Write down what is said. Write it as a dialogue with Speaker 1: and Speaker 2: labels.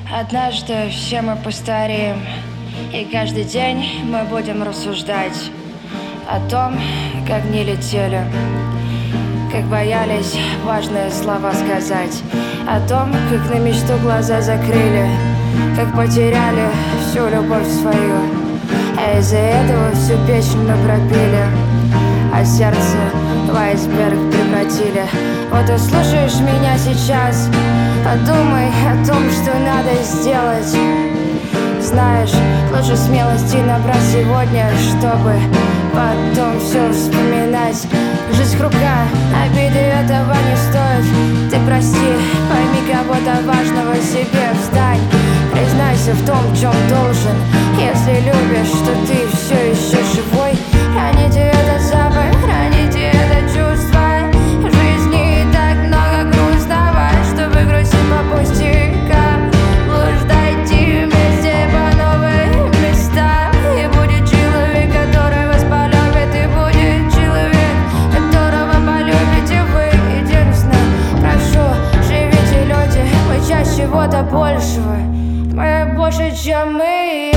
Speaker 1: Однажды все мы постареем, и каждый день мы будем рассуждать о том, как не летели, как боялись важные слова сказать, о том, как на мечту глаза закрыли, как потеряли всю любовь свою, а из-за этого всю печень мы пропили, а сердце в айсберг превратили. Вот и слушаешь меня сейчас, подумай о том, что надо сделать. Знаешь, лучше смелости набрать сегодня, чтобы потом все вспоминать. Жизнь хрупка, обиды этого не стоит. Ты прости, пойми кого-то важного себе, встань. Признайся в том, в чем должен. Если любишь, что ты все еще живой, храните этот запах, храните это чувство. В жизни так много грустного, чтобы грустить по пустякам. Блуждайте вместе по новым местам, и будет человек, который вас полюбит, и будет человек, которого полюбите вы. Единственное, прошу, живите, люди, мы часть чего-то большего. Мы больше, чем мы.